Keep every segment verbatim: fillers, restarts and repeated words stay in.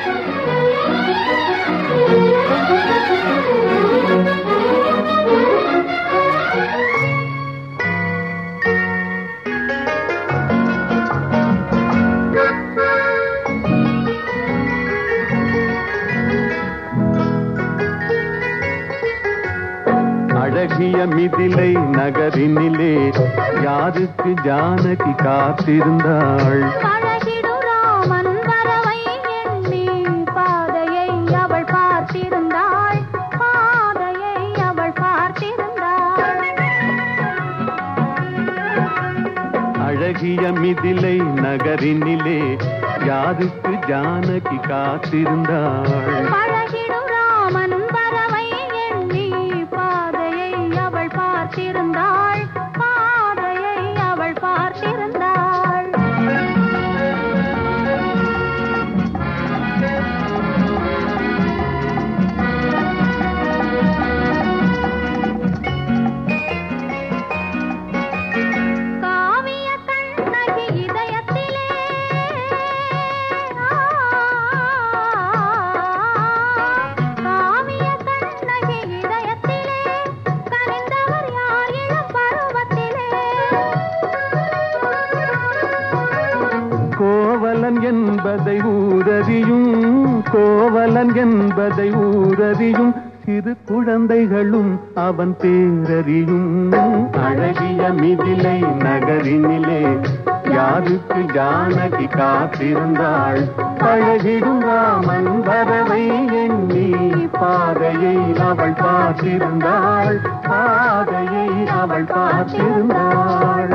அழகிய மிதிலை நகரினிலே யாருக்கு ஜானகி காத்திருந்தாள்? பழகிடும் ராமன் வரவை எண்ணி பாதையை அவள் பார்த்திருந்தாள், பாதையை அவள் பார்த்திருந்தாள். அழகிய மிதிலை நகரினிலே யாருக்கு ஜானகி காத்திருந்தாள்? பழகிடும் ராமன் வரவை எண்ணி பாதையை அவள் பார்த்திருந்தாள், பாதையை அவள் பார்த்திருந்தாள். காவிய கண்ணகி இதயத்திலே காவிய கண்ணகி இதயத்திலே கனிந்தவர் யார் இளம் பருவத்திலே? கோவலன் என்பதை ஊரறியும், கோவலன் என்பதை ஊரறியும் சிறு குழந்தைகளும் அவன் பேரறியும். அழகிய மிதிலை நகரினிலே யாருக்கு ஜானகி காத்திருந்தாள்? பழகிடும் ராமன் வரவை எண்ணி பாதையை அவள் பார்த்திருந்தாள், பாதையை அவள் பார்த்திருந்தாள்.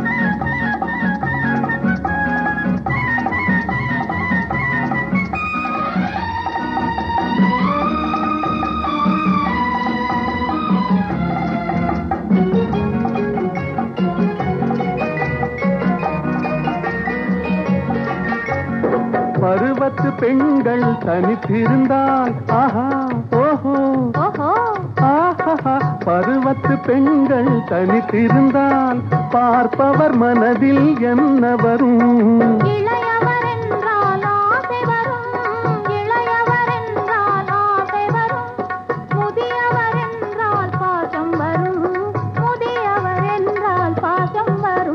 பருவத்து பெண்கள் தனித்திருந்தால் ஆஹா ஓஹோ ஓஹோ ஆஹா, பருவத்து பெண்கள் தனித்திருந்தால் பார்ப்பவர் மனதில் என்ன வரும்? இளையவர் என்றால் ஆசை வரும், இளையவர் என்றால் ஆசை வரும், முதியவர் என்றால் பாசம் வரும், முதியவர் என்றால் பாசம் வரும்.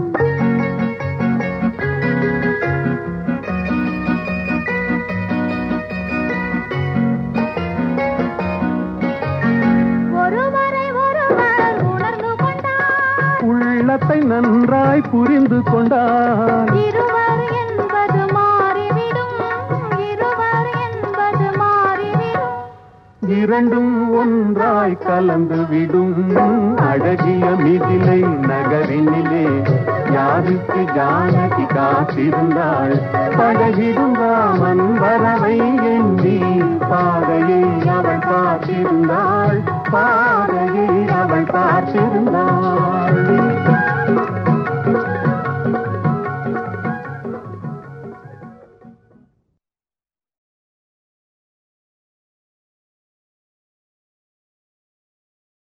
ஒருவரை ஒருவர் உணர்ந்து கொண்டார், உள்ளத்தை நன்றாய் புரிந்து கொண்டார். இருவர் என்பது மாறிவிடும், இருவர் என்பது மாறிவிடும். இரண்டும் ஒன்றாய் கலந்து விடும். அழகிய மிதிலை நகரினிலே யாருக்கு ஜானகி காத்திருந்தாள்? பழகிடும் ராமன் வரவை எண்ணி பாதையை அவள் பார்த்திருந்தாள், பாதையை அவள் பார்த்திருந்தாள்.